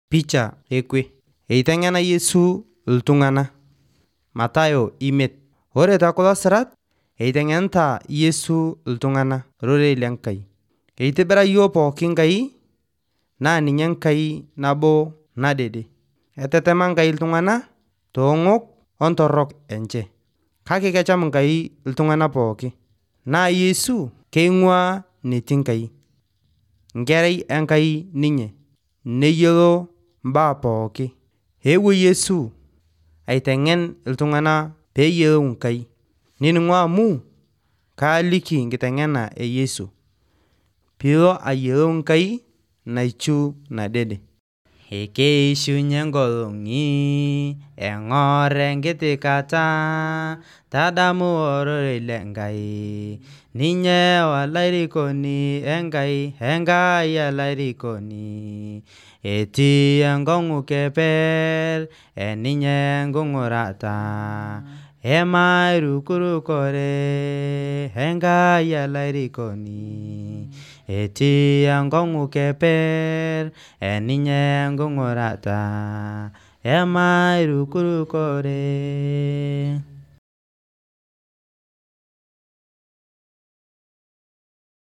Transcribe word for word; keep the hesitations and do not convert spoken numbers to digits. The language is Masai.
Picha ekwe. Eiteng'ena Yesu iltung'ana. Matayo imiet. Ore tekulo sirat, eiteng'enita Yesu iltung'ana rorei lenkai. Eitibira yiok pooki Enkai, naa ninye Enkai nabo nadede. Etetema Enkai iltung'ana toong'ok ontorok enche. Kake kecham Enkai iltung'ana pooki. Naa Yesu keing'ua netii Enkai. Nkerai Enkai ninye, neyiolo mbaa pooki. Eewuo Yesu aiteng'en iltung'ana peeyiolou Enkai. Ninining'o amu kaaliki nkiteng'ena e Yesu piilo ayiolou Enkai natiu nadede. Ekeishunye nkolong'i eng'or enkiti kata, tadamu ororei lenkai, ninye olarikoni Enkai, Enkai olarikoni. Etii enkong'u keper, eninye nkung'urata, emairukurukore, Enkai olarikoni. Etii enkong'u keper, eninye nkung'urata, emairukurukore.